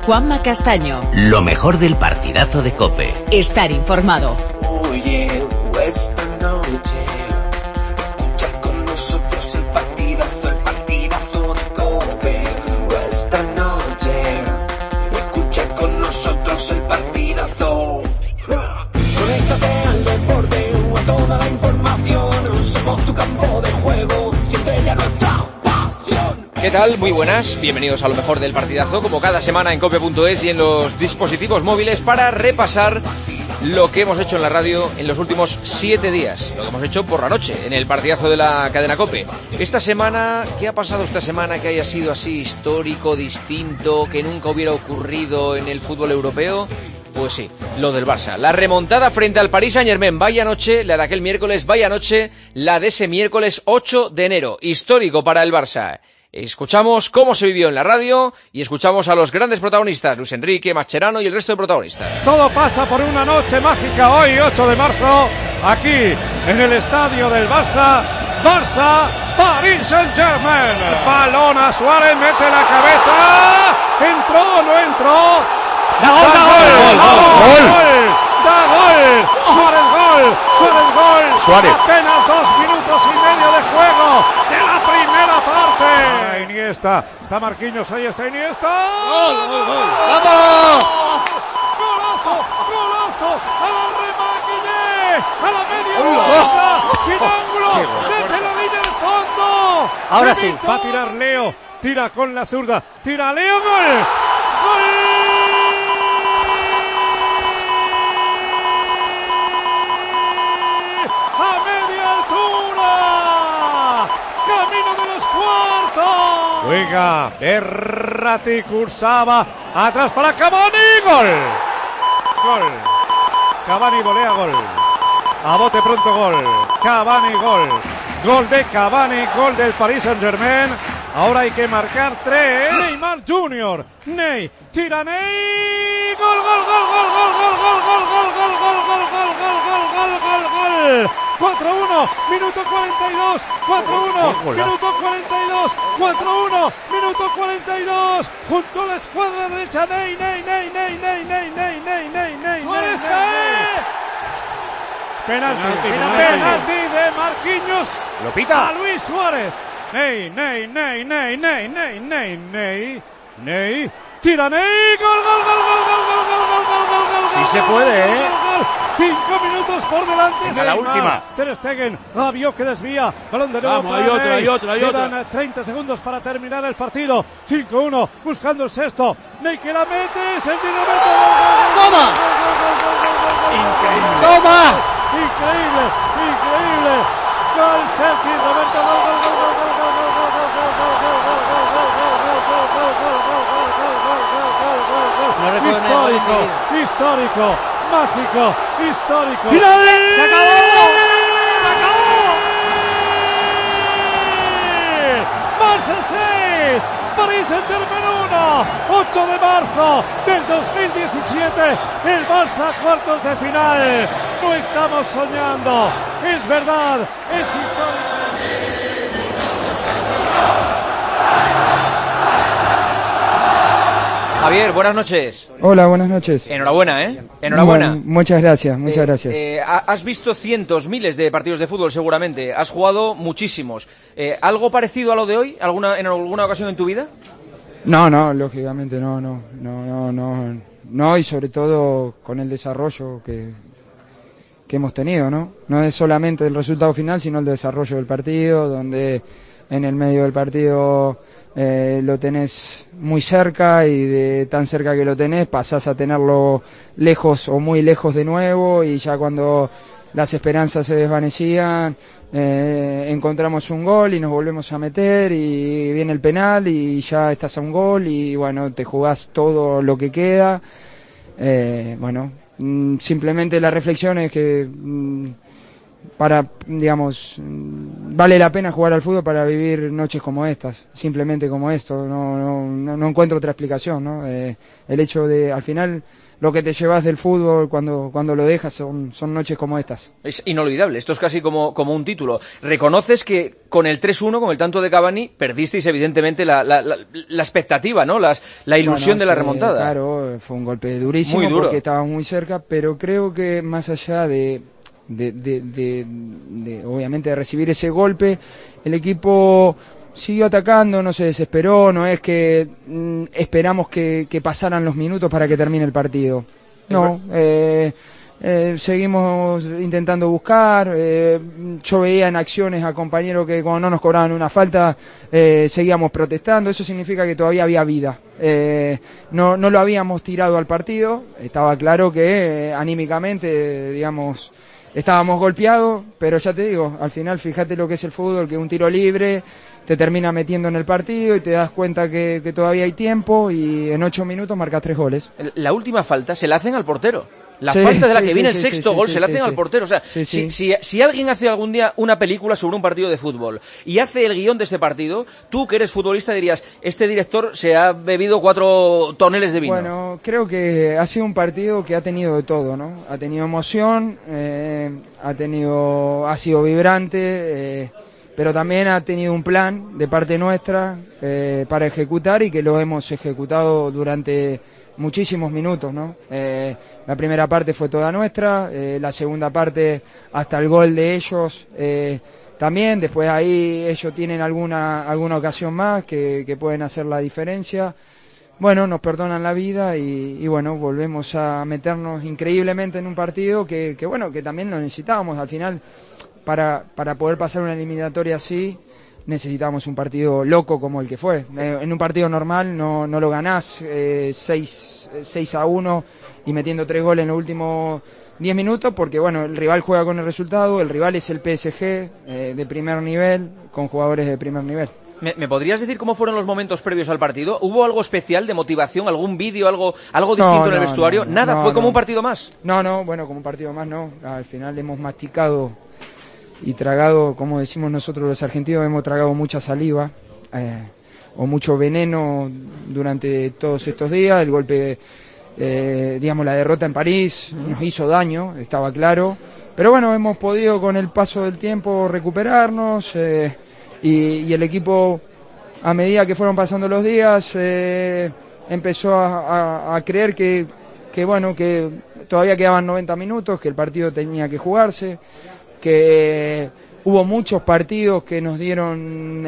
Juanma Castaño. Lo mejor del partidazo de COPE. Estar informado. Oye, esta noche escucha con nosotros el partidazo de COPE. Esta noche escucha con nosotros el partidazo. Conéctate al deporte, a toda la información. Somos tu campo de juego, siente ya nuestra pasión. ¿Qué tal? Muy buenas, bienvenidos a lo mejor del partidazo, como cada semana en cope.es y en los dispositivos móviles para repasar lo que hemos hecho en la radio en los últimos 7 días, lo que hemos hecho por la noche en el partidazo de la cadena COPE. Esta semana, ¿qué ha pasado esta semana que haya sido así histórico, distinto, que nunca hubiera ocurrido en el fútbol europeo? Pues sí, lo del Barça. La remontada frente al Paris Saint-Germain, vaya noche, la de aquel miércoles, vaya noche, la de ese miércoles 8 de enero, histórico para el Barça. Escuchamos cómo se vivió en la radio y escuchamos a los grandes protagonistas, Luis Enrique, Mascherano y el resto de protagonistas. Todo pasa por una noche mágica hoy, 8 de marzo, aquí en el estadio del Barça, Paris Saint-Germain. Balón a Suárez, mete la cabeza, entró, no entró. ¡Da gol! ¡Suárez! Apenas 2 minutos y medio de juego de la primera parte. Iniesta, está Marquinhos, ahí está Iniesta. ¡Gol! ¡Vamos! ¡Golazo! ¡A la remaquillé! ¡A la media vuelta! ¡Sin ángulo! ¡Desde la línea del fondo! Ahora sí. Va a tirar Leo, tira con la zurda, tira Leo, ¡gol! ¡A media altura! ¡Camino de los cuartos! Juega, Berratti, Kurzawa, atrás para Cavani, ¡gol! Cavani volea, gol. A bote pronto, gol. Cavani, gol. Gol de Cavani, gol del Paris Saint-Germain. Ahora hay que marcar 3. Neymar Jr. Ney, tira Ney. Gol. 4-1, minuto 42. 4-1, minuto 42. 4-1, minuto 42. Junto a la escuadra derecha, Ney. Penalti de Marquinhos. Lo pita. A Luis Suárez. Ney. Tira Ney. Gol. Sí se puede, ¿eh? 5 minutos por delante. Venga, la última. Ter Stegen, vio que desvía. Balón de nuevo. Vamos, hay otra. Quedan 30 segundos para terminar el partido. 5-1, buscando el sexto. Ney que la mete. Sergi Roberto. ¡Toma! Increíble. ¡Toma! Increíble. Gol Sergi Roberto. Histórico, mágico, histórico. ¡Final! ¡Se acabó! Barça 6, Paris Saint-Germain 1, 8 de marzo del 2017, el Barça cuartos de final. No estamos soñando, es verdad, es histórico. Javier, buenas noches. Hola, buenas noches. Enhorabuena, ¿eh? Enhorabuena. Bueno, muchas gracias. Has visto cientos, miles de partidos de fútbol seguramente. Has jugado muchísimos. ¿Algo parecido a lo de hoy? ¿En alguna ocasión en tu vida? No, lógicamente no, y sobre todo con el desarrollo que hemos tenido, ¿no? No es solamente el resultado final, sino el desarrollo del partido, donde en el medio del partido lo tenés muy cerca y de tan cerca que lo tenés pasás a tenerlo lejos o muy lejos de nuevo, y ya cuando las esperanzas se desvanecían encontramos un gol y nos volvemos a meter y viene el penal y ya estás a un gol y bueno, te jugás todo lo que queda. Simplemente la reflexión es que vale la pena jugar al fútbol para vivir noches como estas, simplemente como esto. No encuentro otra explicación, ¿no? El hecho de, al final, lo que te llevas del fútbol cuando lo dejas son noches como estas. Es inolvidable, esto es casi como un título. Reconoces que con el 3-1, con el tanto de Cavani, perdisteis evidentemente la expectativa, ¿no? La ilusión de la remontada. Claro, fue un golpe durísimo, muy duro, porque estábamos muy cerca, pero creo que más allá de obviamente de recibir ese golpe, el equipo siguió atacando, no se desesperó, no es que esperamos que pasaran los minutos para que termine el partido. No, seguimos intentando buscar, yo veía en acciones a compañeros que cuando no nos cobraban una falta seguíamos protestando, eso significa que todavía había vida. No lo habíamos tirado al partido, estaba claro que anímicamente, digamos, estábamos golpeados, pero ya te digo, al final fíjate lo que es el fútbol, que un tiro libre te termina metiendo en el partido y te das cuenta que todavía hay tiempo y en 8 minutos marcas 3 goles. La última falta se la hacen al portero. La falta de la que viene el sexto gol se la hacen al portero. O sea, si alguien hace algún día una película sobre un partido de fútbol y hace el guión de este partido, tú que eres futbolista dirías, este director se ha bebido 4 toneles de vino. Bueno, creo que ha sido un partido que ha tenido de todo, ¿no? Ha tenido emoción, ha sido vibrante, pero también ha tenido un plan de parte nuestra para ejecutar y que lo hemos ejecutado durante muchísimos minutos, ¿no? La primera parte fue toda nuestra, la segunda parte hasta el gol de ellos también, después ahí ellos tienen alguna ocasión más que pueden hacer la diferencia. Bueno, nos perdonan la vida y bueno, volvemos a meternos increíblemente en un partido que bueno, que también lo necesitábamos. Al final, para poder pasar una eliminatoria así, necesitamos un partido loco como el que fue. En un partido normal no lo ganás 6-1 y metiendo 3 goles en los últimos 10 minutos, porque bueno, el rival juega con el resultado, el rival es el PSG de primer nivel, con jugadores de primer nivel. ¿Me podrías decir cómo fueron los momentos previos al partido? ¿Hubo algo especial de motivación, algún vídeo, algo distinto en el vestuario? ¿Nada? ¿Fue como un partido más? No, bueno, como un partido más no. Al final hemos masticado y tragado, como decimos nosotros los argentinos, hemos tragado mucha saliva o mucho veneno durante todos estos días. El golpe, digamos, la derrota en París nos hizo daño, estaba claro. Pero bueno, hemos podido con el paso del tiempo recuperarnos y el equipo, a medida que fueron pasando los días, empezó a creer que bueno, que todavía quedaban 90 minutos, que el partido tenía que jugarse, que hubo muchos partidos que nos dieron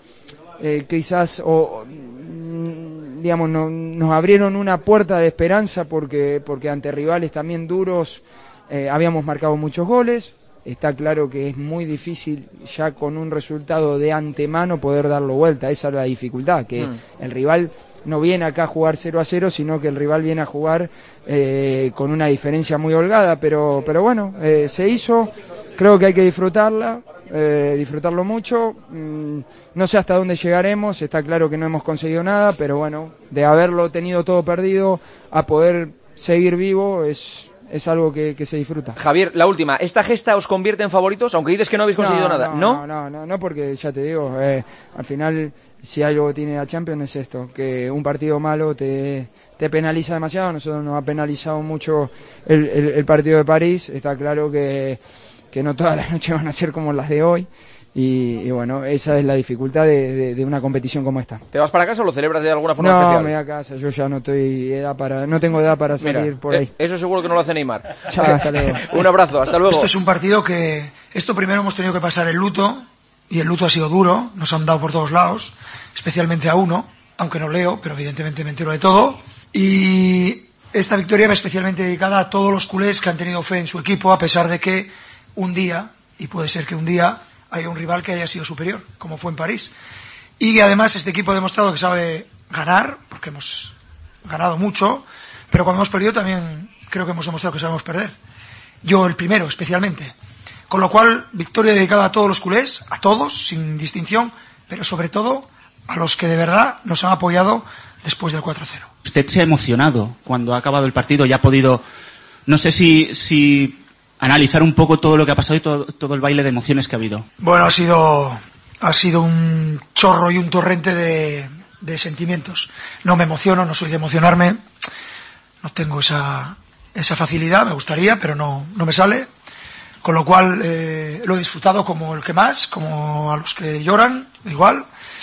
quizás digamos nos abrieron una puerta de esperanza porque ante rivales también duros habíamos marcado muchos goles. Está claro que es muy difícil ya con un resultado de antemano poder darlo vuelta, esa es la dificultad, que el rival no viene acá a jugar 0-0, sino que el rival viene a jugar con una diferencia muy holgada, pero bueno, se hizo. Creo que hay que disfrutarlo mucho. No sé hasta dónde llegaremos, está claro que no hemos conseguido nada, pero bueno, de haberlo tenido todo perdido a poder seguir vivo es algo que se disfruta. Javier, la última, ¿esta gesta os convierte en favoritos? Aunque dices que no habéis conseguido nada, ¿no? No, porque ya te digo, al final, si algo tiene la Champions es esto, que un partido malo te penaliza demasiado. Nosotros nos ha penalizado mucho el partido de París, está claro que no todas las noches van a ser como las de hoy y bueno, esa es la dificultad de una competición como esta. ¿Te vas para casa o lo celebras de alguna forma especial? No, me voy a casa, yo ya no tengo edad para salir por ahí. Eso seguro que no lo hace Neymar. Chao, hasta luego. Un abrazo, hasta luego. Esto es un partido que, primero hemos tenido que pasar el luto, y el luto ha sido duro, nos han dado por todos lados, especialmente a uno, aunque no leo, pero evidentemente me entero de todo, y esta victoria va especialmente dedicada a todos los culés que han tenido fe en su equipo, a pesar de que un día, y puede ser que un día, haya un rival que haya sido superior, como fue en París. Y que además este equipo ha demostrado que sabe ganar, porque hemos ganado mucho, pero cuando hemos perdido también creo que hemos demostrado que sabemos perder. Yo el primero, especialmente. Con lo cual, victoria dedicada a todos los culés, a todos, sin distinción, pero sobre todo a los que de verdad nos han apoyado después del 4-0. Usted se ha emocionado cuando ha acabado el partido y ha podido, no sé si analizar un poco todo lo que ha pasado y todo el baile de emociones que ha habido. Bueno, ha sido un chorro y un torrente de sentimientos. No me emociono, no soy de emocionarme, no tengo esa facilidad, me gustaría, pero no me sale. Con lo cual lo he disfrutado como el que más, como a los que lloran, igual.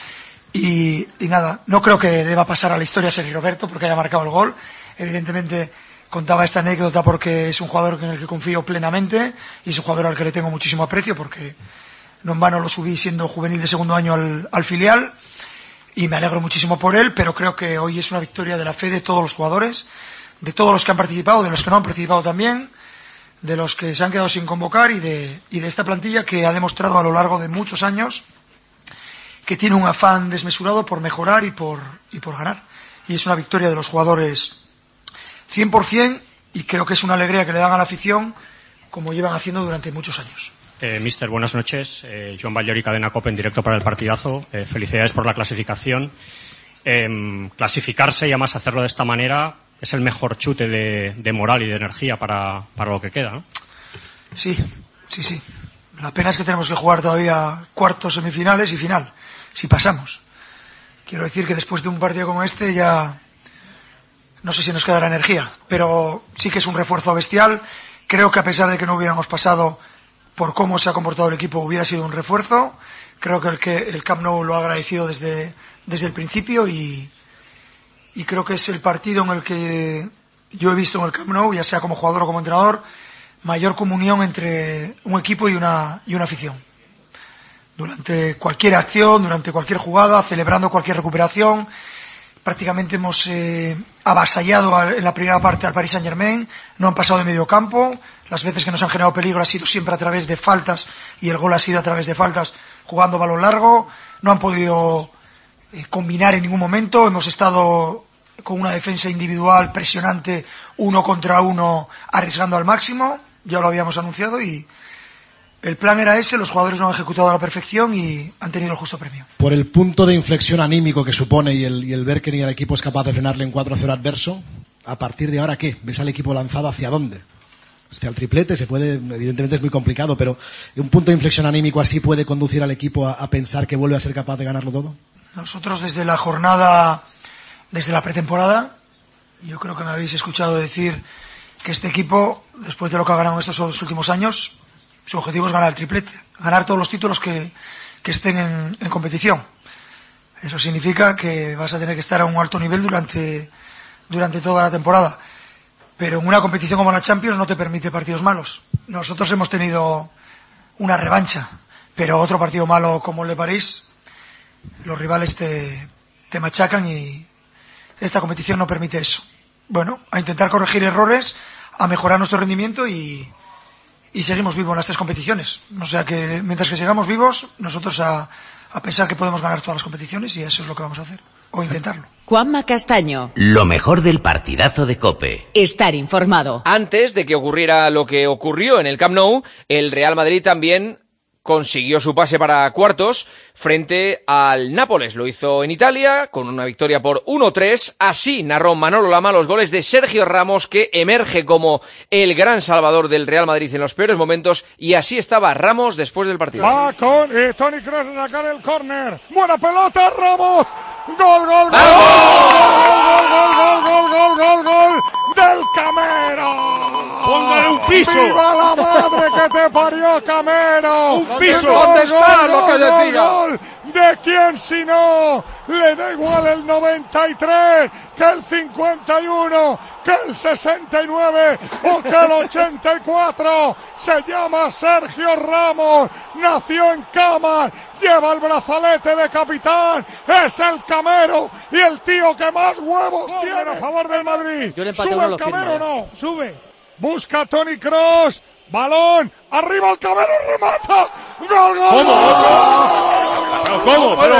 Y nada, no creo que deba pasar a la historia Sergi Roberto porque haya marcado el gol. Evidentemente contaba esta anécdota porque es un jugador en el que confío plenamente y es un jugador al que le tengo muchísimo aprecio porque no en vano lo subí siendo juvenil de segundo año al filial y me alegro muchísimo por él, pero creo que hoy es una victoria de la fe de todos los jugadores, de todos los que han participado, de los que no han participado también, de los que se han quedado sin convocar y de esta plantilla que ha demostrado a lo largo de muchos años que tiene un afán desmesurado por mejorar y por ganar. Y es una victoria de los jugadores 100% y creo que es una alegría que le dan a la afición como llevan haciendo durante muchos años. Mister, buenas noches. Joan Ballori, Cadena COPE en directo para el partidazo. Felicidades por la clasificación. Clasificarse y además hacerlo de esta manera es el mejor chute de moral y de energía para lo que queda, ¿no? Sí. La pena es que tenemos que jugar todavía cuartos, semifinales y final, si pasamos. Quiero decir que después de un partido como este ya no sé si nos quedará energía, pero sí que es un refuerzo bestial. Creo que a pesar de que no hubiéramos pasado por cómo se ha comportado el equipo, hubiera sido un refuerzo. Creo que el Camp Nou lo ha agradecido desde el principio y creo que es el partido en el que yo he visto en el Camp Nou, ya sea como jugador o como entrenador, mayor comunión entre un equipo y una afición. Durante cualquier acción, durante cualquier jugada, celebrando cualquier recuperación, prácticamente hemos avasallado en la primera parte al Paris Saint-Germain, no han pasado de medio campo, las veces que nos han generado peligro ha sido siempre a través de faltas y el gol ha sido a través de faltas jugando balón largo, no han podido combinar en ningún momento, hemos estado con una defensa individual presionante, 1 contra 1, arriesgando al máximo, ya lo habíamos anunciado y el plan era ese, los jugadores lo han ejecutado a la perfección y han tenido el justo premio. Por el punto de inflexión anímico que supone y el ver que ni el equipo es capaz de frenarle en 4-0 adverso, ¿a partir de ahora qué? ¿Ves al equipo lanzado hacia dónde? Hacia el triplete se puede, evidentemente es muy complicado, pero un punto de inflexión anímico así puede conducir al equipo a pensar que vuelve a ser capaz de ganarlo todo. Nosotros desde la jornada, desde la pretemporada, yo creo que me habéis escuchado decir que este equipo, después de lo que ha ganado estos 2 últimos años, su objetivo es ganar el triplete, ganar todos los títulos que estén en competición. Eso significa que vas a tener que estar a un alto nivel durante toda la temporada. Pero en una competición como la Champions no te permite partidos malos. Nosotros hemos tenido una revancha, pero otro partido malo como el de París, los rivales te machacan y esta competición no permite eso. Bueno, a intentar corregir errores, a mejorar nuestro rendimiento y seguimos vivos en las 3 competiciones. O sea que mientras que sigamos vivos, nosotros a pensar que podemos ganar todas las competiciones y eso es lo que vamos a hacer, o intentarlo. Juanma Castaño. Lo mejor del partidazo de COPE. Estar informado. Antes de que ocurriera lo que ocurrió en el Camp Nou, el Real Madrid también consiguió su pase para cuartos frente al Nápoles. Lo hizo en Italia con una victoria por 1-3. Así narró Manolo Lama los goles de Sergio Ramos, que emerge como el gran salvador del Real Madrid en los peores momentos, y así estaba Ramos después del partido. Va con Toni Kroos a sacar el córner. Buena pelota, Ramos. Gol, gol, gol. Gol del Camero. Póngale un piso. ¡Viva la madre que te parió, Camero! Un piso. ¿Dónde está lo que decía? Gol. ¿De quién si no? Le da igual el 93 que el 51, que el 69 o que el 84. Se llama Sergio Ramos, nació en Cámara, lleva el brazalete de capitán, es el Camero y el tío que más huevos tiene a favor del Madrid. Sube el Camero, no. Sube. Busca a Toni Kroos. Balón, arriba el Camero, remata. ¡Gol, gol! ¿Cómo? ¿Pero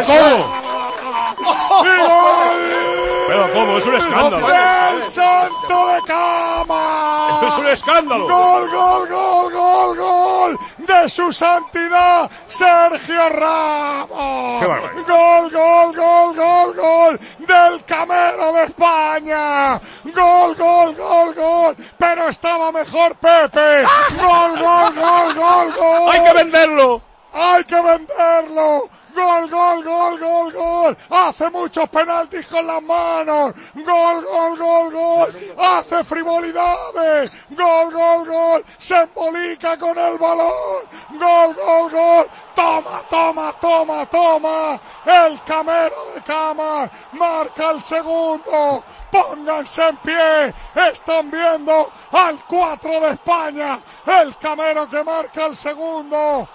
cómo? Es un escándalo. ¡El santo de Cama! Es un escándalo. ¡Gol, gol, gol, gol, gol! ¡De su santidad, Sergio Ramos! ¡Qué barbaridad! ¡Gol, gol, gol, gol, gol! ¡Del Camero de España! ¡Gol, gol, gol, gol! ¡Pero estaba mejor Pepe! ¡Gol, gol, gol, gol, gol! ¡Hay que venderlo! hay que venderlo. Gol, gol, gol, gol, gol. Hace muchos penaltis con las manos. Gol, gol, gol, gol. Hace frivolidades. Gol, gol, gol. Se embolica con el balón. Gol, gol, gol. Toma, toma, toma, toma. El Camero de Camar marca el segundo. Pónganse en pie. Están viendo al 4 de España. El Camero que marca el segundo.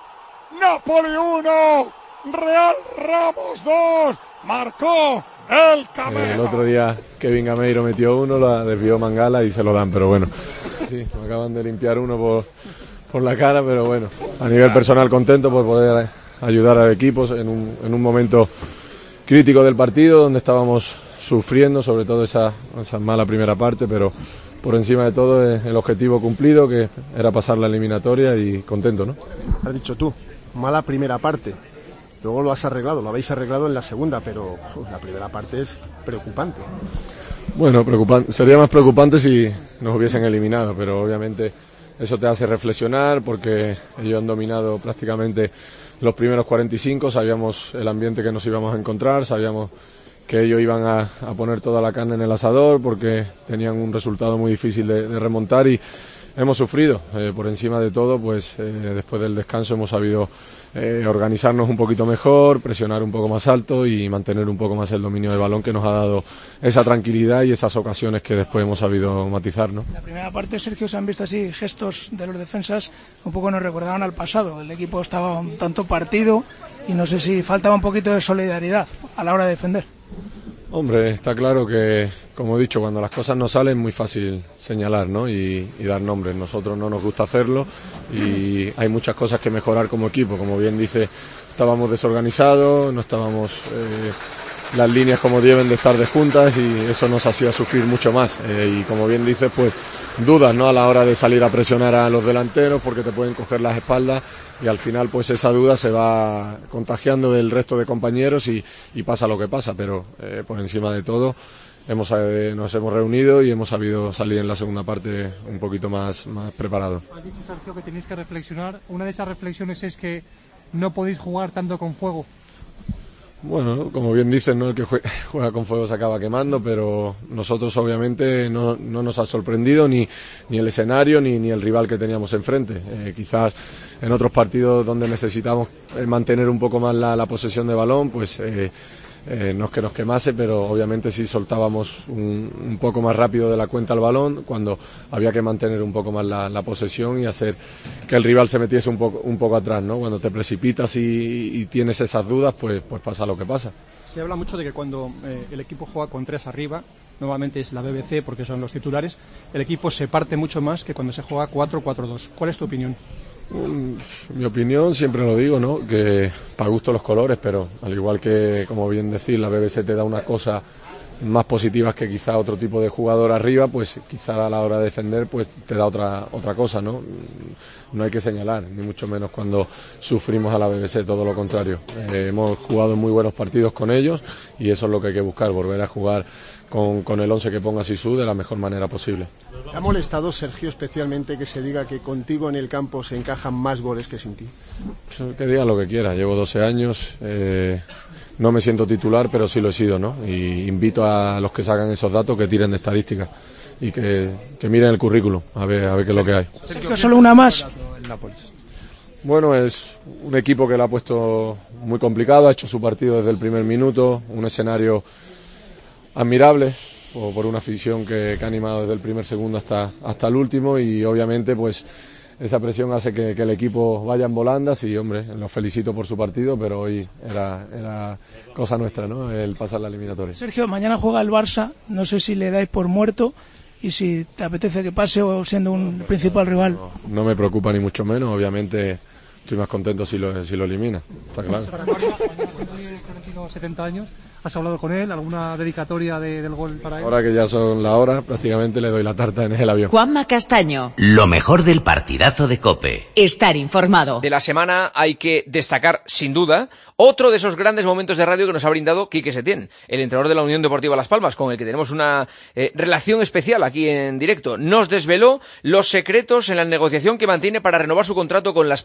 Napoli 1. Real Ramos 2, marcó el Camero. El otro día Kevin Gameiro metió uno, la desvió Mangala y se lo dan, pero bueno. Sí, me acaban de limpiar uno por la cara, pero bueno. A nivel personal contento por poder ayudar al equipo en un momento crítico del partido, donde estábamos sufriendo, sobre todo esa mala primera parte, pero por encima de todo el objetivo cumplido, que era pasar la eliminatoria, y contento, ¿no? Has dicho tú, mala primera parte. Luego lo habéis arreglado en la segunda, pero la primera parte es preocupante. Bueno, sería más preocupante si nos hubiesen eliminado, pero obviamente eso te hace reflexionar, porque ellos han dominado prácticamente los primeros 45, sabíamos el ambiente que nos íbamos a encontrar, sabíamos que ellos iban a poner toda la carne en el asador, porque tenían un resultado muy difícil de remontar, y hemos sufrido. Por encima de todo, pues después del descanso hemos sabido organizarnos un poquito mejor, presionar un poco más alto y mantener un poco más el dominio del balón, que nos ha dado esa tranquilidad y esas ocasiones que después hemos sabido matizar, ¿no? La primera parte, Sergio, se han visto así gestos de los defensas un poco nos recordaban al pasado. El equipo estaba un tanto partido y no sé si faltaba un poquito de solidaridad a la hora de defender. Hombre, está claro que, como he dicho, cuando las cosas no salen es muy fácil señalar, ¿no? y dar nombres. Nosotros no nos gusta hacerlo y hay muchas cosas que mejorar como equipo. Como bien dice, estábamos desorganizados, no estábamos las líneas como deben de estar de juntas, y eso nos hacía sufrir mucho más. Y como bien dice, pues dudas, ¿no?, a la hora de salir a presionar a los delanteros, porque te pueden coger las espaldas, y al final pues esa duda se va contagiando del resto de compañeros y pasa lo que pasa, pero por encima de todo nos hemos reunido y hemos sabido salir en la segunda parte un poquito más preparados. Ha dicho Sergio que tenéis que reflexionar. Una de esas reflexiones es que no podéis jugar tanto con fuego. Bueno, como bien dicen, ¿no?, el que juega con fuego se acaba quemando, pero nosotros obviamente no nos ha sorprendido ni el escenario ni el rival que teníamos enfrente. Quizás en otros partidos donde necesitamos mantener un poco más la posesión de balón, pues no es que nos quemase, pero obviamente sí soltábamos un poco más rápido de la cuenta el balón cuando había que mantener un poco más la posesión y hacer que el rival se metiese un poco atrás, ¿no? Cuando te precipitas y tienes esas dudas, pues pasa lo que pasa. Se habla mucho de que cuando el equipo juega con 3 arriba, normalmente es la BBC porque son los titulares, el equipo se parte mucho más que cuando se juega 4-4-2. ¿Cuál es tu opinión? Mi opinión, siempre lo digo, ¿no?, que para gusto los colores, pero al igual que, como bien decir, la BBC te da una cosa más positivas que quizá otro tipo de jugador arriba, pues quizá a la hora de defender pues te da otra cosa, ¿no? No hay que señalar, ni mucho menos cuando sufrimos a la BBC, todo lo contrario. Hemos jugado muy buenos partidos con ellos y eso es lo que hay que buscar, volver a jugar con el 11 que ponga Sisu de la mejor manera posible. ¿Te ha molestado, Sergio, especialmente que se diga que contigo en el campo se encajan más goles que sin ti? Pues que digan lo que quiera, llevo 12 años, no me siento titular, pero sí lo he sido, ¿no? Y invito a los que sacan esos datos que tiren de estadísticas y que miren el currículum, a ver qué es lo que hay. Sergio, solo una más. Bueno, es un equipo que lo ha puesto muy complicado, ha hecho su partido desde el primer minuto, un escenario admirable por una afición que ha animado desde el primer segundo hasta el último, y obviamente pues esa presión hace que el equipo vaya en volandas y, hombre, los felicito por su partido, pero hoy era cosa nuestra, ¿no?, el pasar la eliminatoria. Sergio, mañana juega el Barça, no sé si le dais por muerto y si te apetece que pase o siendo un principal rival. No me preocupa ni mucho menos, obviamente estoy más contento si lo elimina, está claro. 70 años, ¿has hablado con él? ¿Alguna dedicatoria del gol para él? Ahora que ya son la hora, prácticamente le doy la tarta en el avión. Juanma Castaño. Lo mejor del partidazo de COPE. Estar informado. De la semana hay que destacar, sin duda, otro de esos grandes momentos de radio que nos ha brindado Quique Setién, el entrenador de la Unión Deportiva Las Palmas, con el que tenemos una relación especial aquí en directo. Nos desveló los secretos en la negociación que mantiene para renovar su contrato con Las Palmas.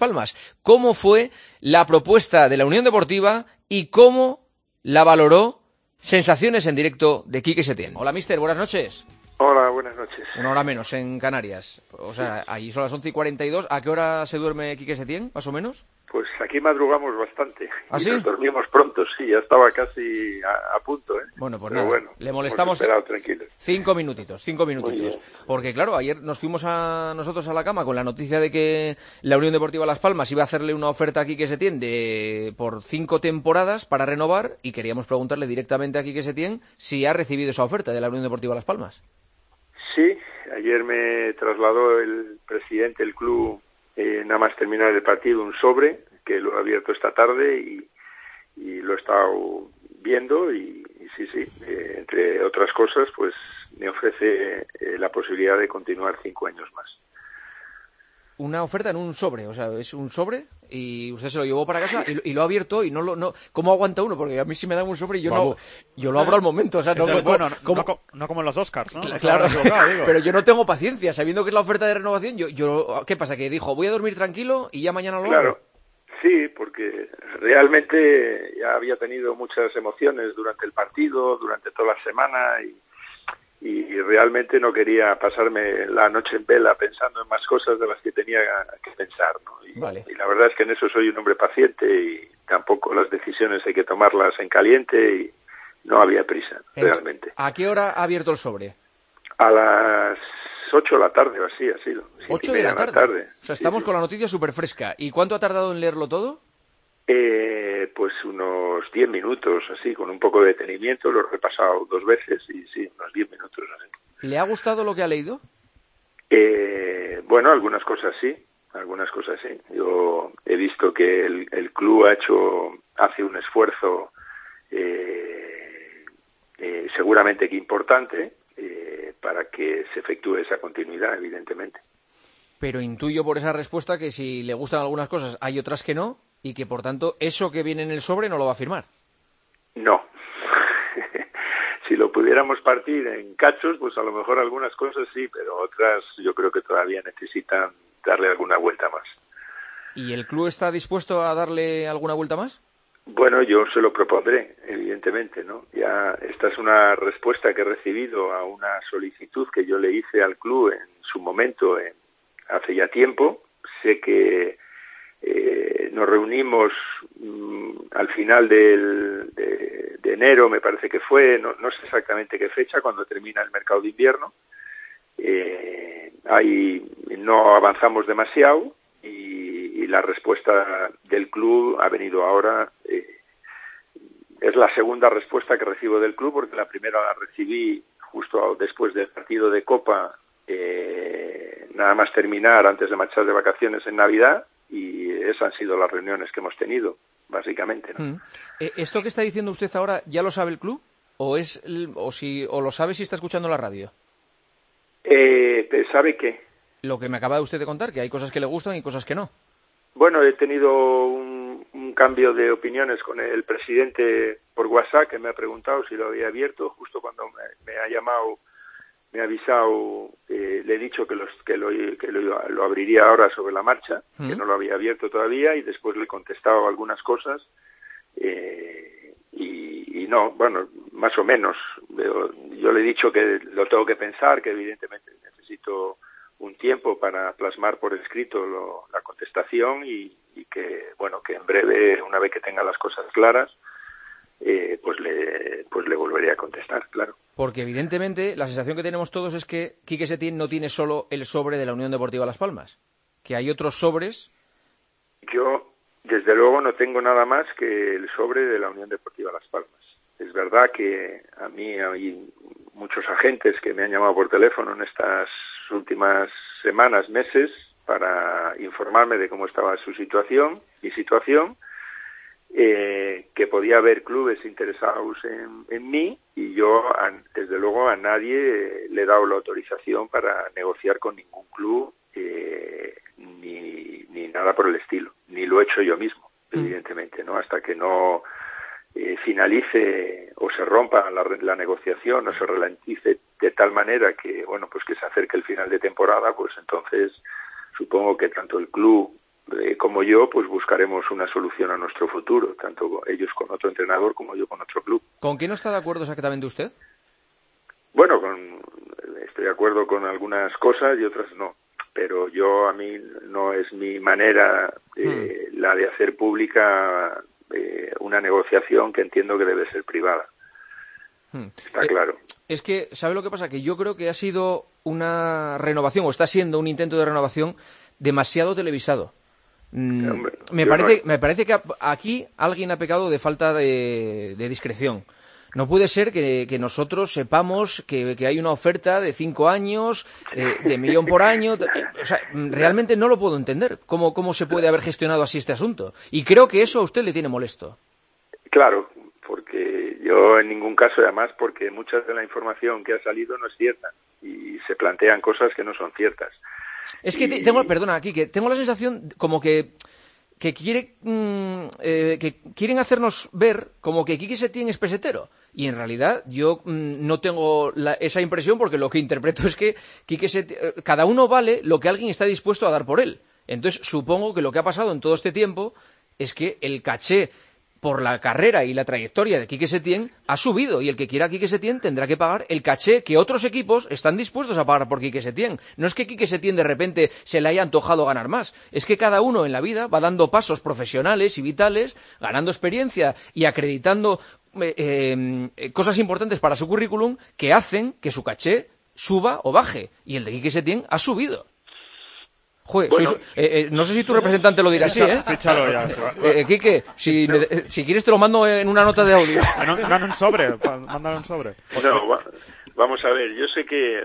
cómo fue la propuesta de la Unión Deportiva y cómo la valoró. Sensaciones en directo de Quique Setién. Hola, mister, buenas noches. Hola, buenas noches. Una hora menos en Canarias. O sea, allí son las 11:42. ¿A qué hora se duerme Quique Setién, más o menos? Pues aquí madrugamos bastante. ¿Ah, y sí? nos dormimos pronto, sí, ya estaba casi a punto, ¿eh? Bueno, pues pero nada, bueno, le molestamos tranquilos. 5 minutitos. Porque claro, ayer nos fuimos nosotros a la cama con la noticia de que la Unión Deportiva Las Palmas iba a hacerle una oferta a Quique Setién por 5 temporadas para renovar, y queríamos preguntarle directamente a Quique Setién si ha recibido esa oferta de la Unión Deportiva Las Palmas. Sí, ayer me trasladó el presidente del club, nada más terminar el partido, un sobre que lo ha abierto esta tarde y lo he estado viendo y sí, entre otras cosas, pues me ofrece la posibilidad de continuar 5 años más. Una oferta en un sobre, o sea, es un sobre y usted se lo llevó para casa y lo ha abierto y no ¿cómo aguanta uno? Porque a mí si me dan un sobre y yo lo abro al momento, o sea, no como en los Oscars, ¿no? Claro, pero yo no tengo paciencia, sabiendo que es la oferta de renovación, yo ¿qué pasa? Que dijo, voy a dormir tranquilo y ya mañana lo abro. Sí, porque realmente ya había tenido muchas emociones durante el partido, durante toda la semana y realmente no quería pasarme la noche en vela pensando en más cosas de las que tenía que pensar, ¿no? Y la verdad es que en eso soy un hombre paciente y tampoco las decisiones hay que tomarlas en caliente y no había prisa, realmente. ¿A qué hora ha abierto el sobre? A las 8 de la tarde o así ha sido. 8 de la tarde. O sea, estamos con la noticia súper fresca. ¿Y cuánto ha tardado en leerlo todo? Pues unos 10 minutos, así, con un poco de detenimiento. Lo he repasado 2 veces y sí, unos 10 minutos. Así. ¿Le ha gustado lo que ha leído? Bueno, algunas cosas sí. Yo he visto que el club hace un esfuerzo seguramente que importante para que se efectúe esa continuidad, evidentemente. Pero intuyo por esa respuesta que si le gustan algunas cosas hay otras que no, y que por tanto eso que viene en el sobre no lo va a firmar. No. Si lo pudiéramos partir en cachos, pues a lo mejor algunas cosas sí, pero otras yo creo que todavía necesitan darle alguna vuelta más. ¿Y el club está dispuesto a darle alguna vuelta más? Bueno, yo se lo propondré, evidentemente, ¿no? Ya esta es una respuesta que he recibido a una solicitud que yo le hice al club en su momento, hace ya tiempo. Sé que nos reunimos al final de enero, me parece que fue, no sé exactamente qué fecha, cuando termina el mercado de invierno. Ahí no avanzamos demasiado y la respuesta del club ha venido ahora. Es la segunda respuesta que recibo del club, porque la primera la recibí justo después del partido de Copa, nada más terminar, antes de marchar de vacaciones en Navidad, y esas han sido las reuniones que hemos tenido, básicamente, ¿no? ¿Esto que está diciendo usted ahora ya lo sabe el club? ¿O lo sabe si está escuchando la radio? ¿Sabe qué? Lo que me acaba usted de contar, que hay cosas que le gustan y cosas que no. Bueno, he tenido un cambio de opiniones con el presidente por WhatsApp, que me ha preguntado si lo había abierto. Justo cuando me ha llamado, me ha avisado, le he dicho que lo abriría ahora sobre la marcha, que no lo había abierto todavía, y después le he contestado algunas cosas y no, bueno, más o menos. Yo le he dicho que lo tengo que pensar, que evidentemente necesito un tiempo para plasmar por escrito la contestación y que, bueno, que en breve, una vez que tenga las cosas claras, pues le volveré a contestar, claro. Porque evidentemente la sensación que tenemos todos es que Quique Setién no tiene solo el sobre de la Unión Deportiva Las Palmas, que hay otros sobres. Yo, desde luego, no tengo nada más que el sobre de la Unión Deportiva Las Palmas. Es verdad que a mí hay muchos agentes que me han llamado por teléfono en estas últimas semanas, meses, para informarme de cómo estaba su situación, que podía haber clubes interesados en mí, y yo, desde luego, a nadie le he dado la autorización para negociar con ningún club, ni nada por el estilo, ni lo he hecho yo mismo, evidentemente, ¿no? Hasta que no finalice o se rompa la negociación o se ralentice de tal manera que, bueno, pues que se acerque el final de temporada, pues entonces supongo que tanto el club como yo, pues buscaremos una solución a nuestro futuro, tanto ellos con otro entrenador como yo con otro club. ¿Con qué no está de acuerdo exactamente usted? Bueno, estoy de acuerdo con algunas cosas y otras no, pero a mí no es mi manera la de hacer pública una negociación que entiendo que debe ser privada. Está claro. Es que, ¿sabe lo que pasa? Que yo creo que ha sido una renovación, o está siendo un intento de renovación demasiado televisado. Hombre, me parece que aquí alguien ha pecado de falta de discreción. No puede ser que nosotros sepamos que hay una oferta de 5 años, de 1 millón por año. O sea, realmente no lo puedo entender. ¿Cómo se puede haber gestionado así este asunto? Y creo que eso a usted le tiene molesto. Claro, porque yo en ningún caso, además, porque mucha de la información que ha salido no es cierta y se plantean cosas que no son ciertas. Es que perdona, aquí, que tengo la sensación como que quieren hacernos ver como que Quique Setién es pesetero. Y en realidad yo no tengo esa impresión, porque lo que interpreto es que Quique Setién, cada uno vale lo que alguien está dispuesto a dar por él. Entonces supongo que lo que ha pasado en todo este tiempo es que el caché por la carrera y la trayectoria de Quique Setién ha subido, y el que quiera a Quique Setién tendrá que pagar el caché que otros equipos están dispuestos a pagar por Quique Setién. No es que Quique Setién de repente se le haya antojado ganar más, es que cada uno en la vida va dando pasos profesionales y vitales, ganando experiencia y acreditando cosas importantes para su currículum que hacen que su caché suba o baje, y el de Quique Setién ha subido. Joder, bueno, no sé si tu representante lo dirá así, ¿eh? Fíchalo ya. Quique, si quieres te lo mando en una nota de audio. Mándale un sobre, mándale un sobre. No, vamos a ver, yo sé que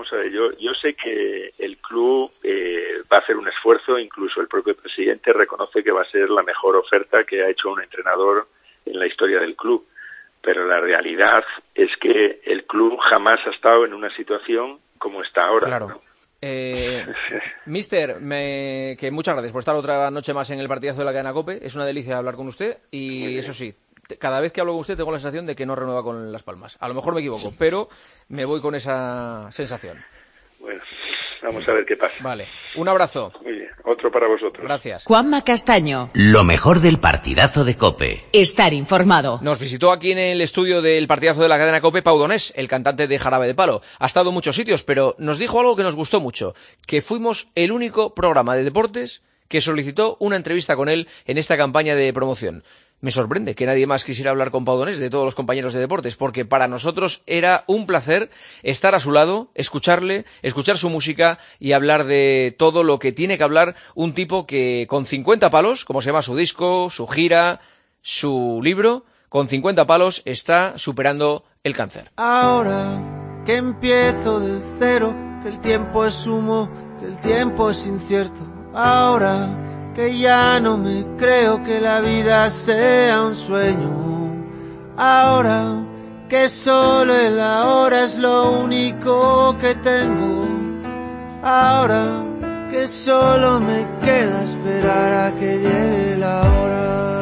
el club va a hacer un esfuerzo, incluso el propio presidente reconoce que va a ser la mejor oferta que ha hecho un entrenador en la historia del club. Pero la realidad es que el club jamás ha estado en una situación como está ahora, claro. ¿no? Mister, que muchas gracias por estar otra noche más en el partidazo de la cadena COPE. Es una delicia hablar con usted y eso sí, cada vez que hablo con usted tengo la sensación de que no renueva con Las Palmas. A lo mejor me equivoco, pero me voy con esa sensación. Bueno, vamos a ver qué pasa. Vale, un abrazo. Muy bien, otro para vosotros. Gracias. Juanma Castaño. Lo mejor del partidazo de COPE. Estar informado. Nos visitó aquí en el estudio del partidazo de la cadena COPE Pau Donés, el cantante de Jarabe de Palo. Ha estado en muchos sitios, pero nos dijo algo que nos gustó mucho, que fuimos el único programa de deportes que solicitó una entrevista con él en esta campaña de promoción. Me sorprende que nadie más quisiera hablar con Pau Donés de todos los compañeros de deportes, porque para nosotros era un placer estar a su lado, escucharle, escuchar su música y hablar de todo lo que tiene que hablar un tipo que con 50 palos, como se llama su disco, su gira, su libro, con 50 palos está superando el cáncer. Ahora que empiezo de cero, que el tiempo es humo, que el tiempo es incierto, ahora que ya no me creo que la vida sea un sueño, ahora que solo el ahora es lo único que tengo, ahora que solo me queda esperar a que llegue la hora.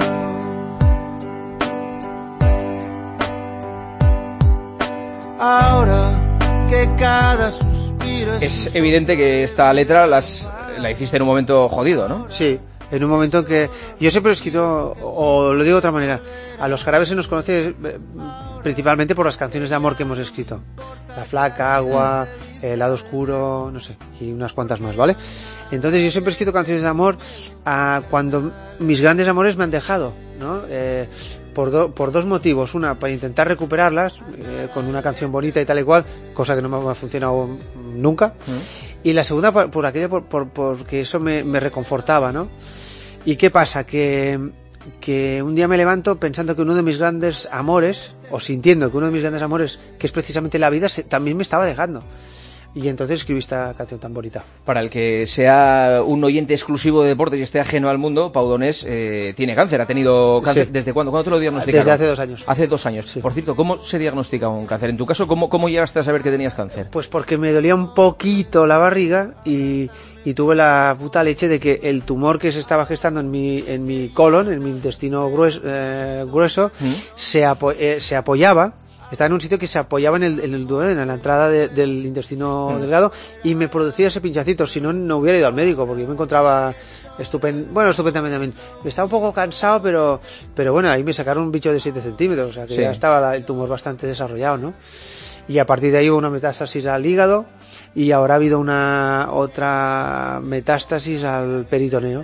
Ahora que cada suspiro es evidente que esta letra la hiciste en un momento jodido, ¿no? Sí, en un momento que yo siempre he escrito, o lo digo de otra manera, a los Jarabes se nos conoce principalmente por las canciones de amor que hemos escrito. La Flaca, Agua, El lado oscuro, no sé, y unas cuantas más, ¿vale? Entonces yo siempre he escrito canciones de amor cuando mis grandes amores me han dejado, ¿no? Por dos motivos. Una, para intentar recuperarlas con una canción bonita y tal y cual, cosa que no me ha funcionado nunca. Y la segunda, porque eso me reconfortaba, ¿no? ¿Y qué pasa? Que un día me levanto pensando que uno de mis grandes amores, o sintiendo que uno de mis grandes amores, que es precisamente la vida, también me estaba dejando. Y entonces escribí esta canción tan bonita. Para el que sea un oyente exclusivo de deportes y esté ajeno al mundo, Pau Donés tiene cáncer. ¿Ha tenido cáncer? Sí. ¿Desde cuándo? ¿Cuándo te lo diagnosticaron? Desde hace 2 años. Hace 2 años. Sí. Por cierto, ¿cómo se diagnostica un cáncer? En tu caso, ¿cómo llegaste a saber que tenías cáncer? Pues porque me dolía un poquito la barriga y tuve la puta leche de que el tumor que se estaba gestando en mi colon, en mi intestino grueso, se apoyaba Estaba en un sitio que se apoyaba en el duodeno, en la entrada del intestino delgado, y me producía ese pinchacito. Si no, no hubiera ido al médico, porque yo me encontraba estupendamente también. Estaba un poco cansado, pero bueno, ahí me sacaron un bicho de 7 centímetros, o sea que ya estaba el tumor bastante desarrollado, ¿no? Y a partir de ahí hubo una metástasis al hígado, y ahora ha habido otra metástasis al peritoneo.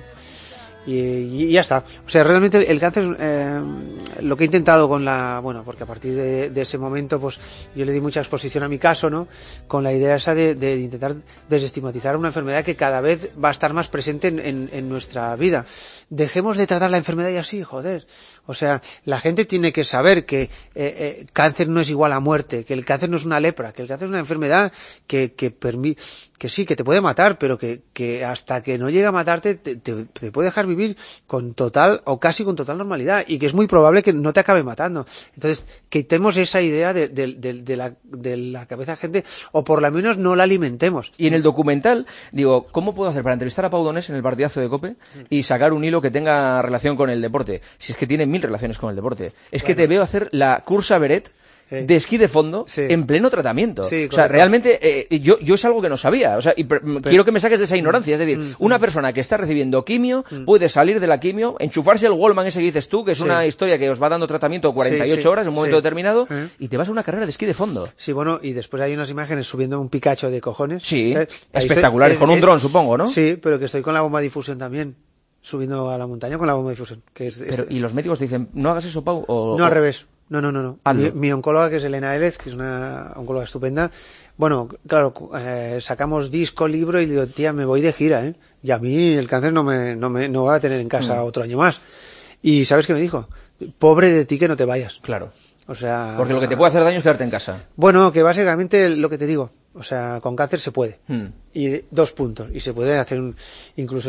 Y ya está. O sea, realmente el cáncer, lo que he intentado porque a partir de ese momento, pues yo le di mucha exposición a mi caso, ¿no? Con la idea esa de intentar desestigmatizar una enfermedad que cada vez va a estar más presente en nuestra vida. Dejemos de tratar la enfermedad y así, joder. O sea, la gente tiene que saber que cáncer no es igual a muerte, que el cáncer no es una lepra, que el cáncer es una enfermedad que sí, que te puede matar, pero que hasta que no llega a matarte te puede dejar vivir con total o casi con total normalidad, y que es muy probable que no te acabe matando. Entonces, quitemos esa idea de la cabeza de gente, o por lo menos no la alimentemos. Y en el documental, digo, ¿cómo puedo hacer para entrevistar a Pau Donés en el partidazo de COPE y sacar un hilo que tenga relación con el deporte? Si es que tiene 1000 relaciones con el deporte. Es que te veo hacer la cursa Beret de esquí de fondo en pleno tratamiento. Sí, o sea, realmente yo es algo que no sabía. O sea, quiero que me saques de esa ignorancia. Es decir, una persona que está recibiendo quimio puede salir de la quimio, enchufarse el Wallman ese que dices tú, que es una historia que os va dando tratamiento 48 horas en un momento determinado, y te vas a una carrera de esquí de fondo. Sí, bueno, y después hay unas imágenes subiendo un Picacho de cojones. Sí, espectaculares, con un dron, supongo, ¿no? Sí, pero que estoy con la bomba de difusión también. Subiendo a la montaña con la bomba de difusión. ¿Y los médicos te dicen, no hagas eso, Pau? No, al revés. No. Mi oncóloga, que es Elena Élez, que es una oncóloga estupenda, bueno, claro, sacamos disco, libro, y digo, tía, me voy de gira, ¿eh? Y a mí el cáncer no va a tener en casa otro año más. Y ¿sabes qué me dijo? Pobre de ti que no te vayas. Claro. O sea... Porque lo que te puede hacer daño es quedarte en casa. Bueno, que básicamente lo que te digo. O sea, con cáncer se puede. Y 2 puntos. Y se puede hacer incluso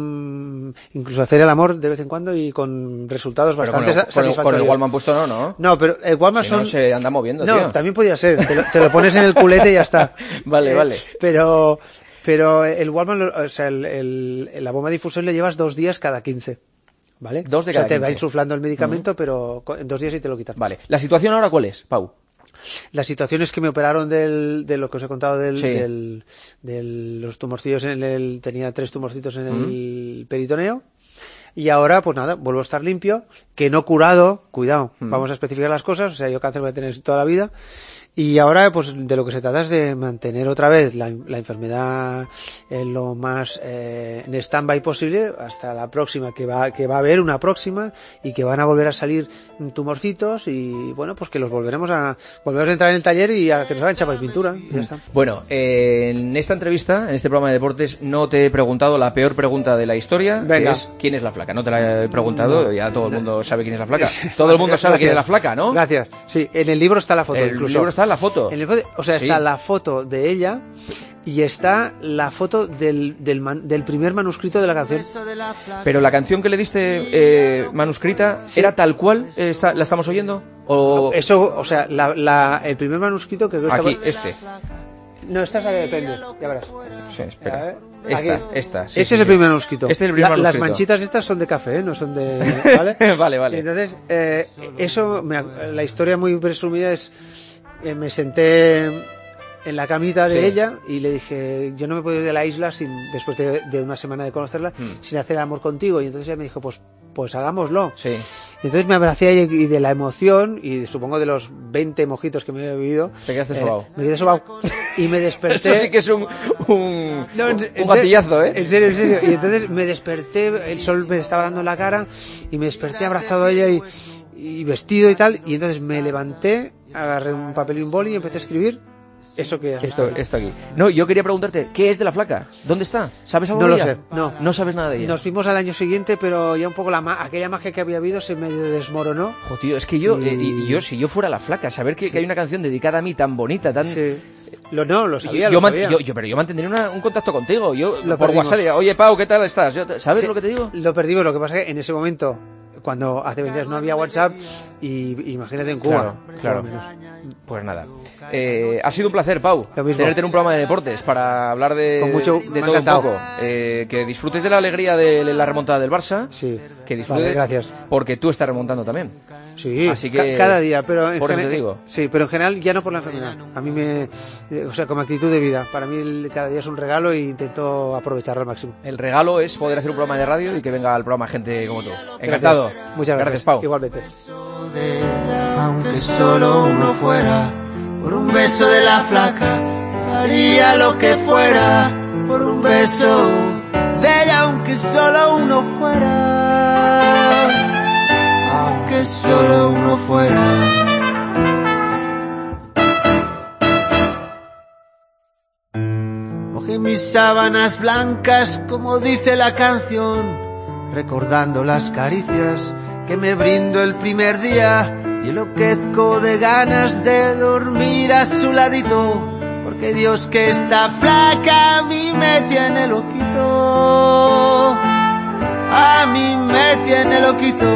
hacer el amor de vez en cuando, y con resultados bastante satisfactorios. Con el Wallman puesto no. No, pero el Wallman no se anda moviendo, no, tío. También podría ser. Te lo pones en el culete y ya está. Vale. Pero el Wallman, o sea, la bomba de difusión le llevas 2 días cada 15. ¿Vale? 2 de cada 15. Te va insuflando el medicamento, pero en 2 días sí te lo quitan. Vale. ¿La situación ahora cuál es, Pau? La situación es que me operaron de lo que os he contado de los tumorcillos tenía 3 tumorcitos en el peritoneo, y ahora pues nada, vuelvo a estar limpio, que no curado, cuidado, vamos a especificar las cosas, o sea, yo cáncer voy a tener toda la vida. Y ahora, pues, de lo que se trata es de mantener otra vez la enfermedad lo más en stand-by posible hasta la próxima, que va a haber una próxima, y que van a volver a salir tumorcitos, y bueno, pues que volveremos a entrar en el taller y a que nos hagan chapa y pintura, y ya está. Bueno, en esta entrevista, en este programa de deportes, no te he preguntado la peor pregunta de la historia. Venga. Que es ¿quién es la flaca? No te la he preguntado, ya todo el mundo sabe quién es la flaca. Todo el mundo sabe quién es la flaca, ¿no? Gracias. Sí, en el libro está la foto, incluso. El libro está la foto. Está la foto de ella, y está la foto del primer manuscrito de la canción. Pero la canción que le diste manuscrita, ¿era tal cual la estamos oyendo? ¿O... Eso, o sea, el primer manuscrito que... Aquí, No, esta es la que depende, ya verás. Sí, espera. Esta. Sí, este es el primer manuscrito. Este es el primer manuscrito. Las manchitas estas son de café, no son de... ¿Vale? Vale. Entonces, la historia muy presumida es... me senté en la camita de ella y le dije, yo no me puedo ir de la isla después de una semana de conocerla sin hacer el amor contigo. Y entonces ella me dijo, pues hagámoslo. Sí. Y entonces me abracé a ella, y de la emoción, y supongo de los 20 mojitos que me había bebido, te quedaste sobao. Me quedé sobao. Y me desperté. Eso sí que es un gatillazo, ¿eh? En serio. Y entonces me desperté, el sol me estaba dando en la cara, y me desperté abrazado a ella y vestido y tal. Y entonces me levanté, agarré un papel y un boli y empecé a escribir eso que esto aquí. No, yo quería preguntarte, ¿qué es de la flaca? ¿Dónde está? ¿Sabes algo de ella? No lo sé, no sabes nada de ella. Nos vimos al año siguiente, pero ya un poco aquella magia que había habido se medio desmoronó. Jo, tío, es que yo si yo fuera la flaca, saber que hay una canción dedicada a mí tan bonita, tan... Sí. Lo sabía. Pero yo mantendría un contacto contigo. Por WhatsApp, oye, Pau, ¿qué tal estás? ¿Sabes lo que te digo? Lo perdimos, lo que pasa es que en ese momento, cuando hace 20 días no había WhatsApp, y imagínate en Cuba. Claro. Pues nada. Ha sido un placer, Pau, tenerte en un programa de deportes para hablar de todo un poco. Que disfrutes de la alegría de la remontada del Barça. Sí. Que disfrutes, gracias. porque tú estás remontando también. Sí, así que cada día, pero por eso te digo. Sí, pero en general ya no por la enfermedad. A mí como actitud de vida. Para mí cada día es un regalo e intento aprovecharlo al máximo. El regalo es poder hacer un programa de radio y que venga al programa gente como tú. Encantado. Gracias. Muchas gracias, Pau. Igualmente. Aunque solo uno fuera, por un beso de la flaca, haría lo que fuera, por un beso de ella, aunque solo uno fuera, aunque solo uno fuera. Mojé mis sábanas blancas, como dice la canción, recordando las caricias que me brindo el primer día, y enloquezco de ganas de dormir a su ladito, porque Dios que está flaca a mí me tiene loquito, a mí me tiene loquito.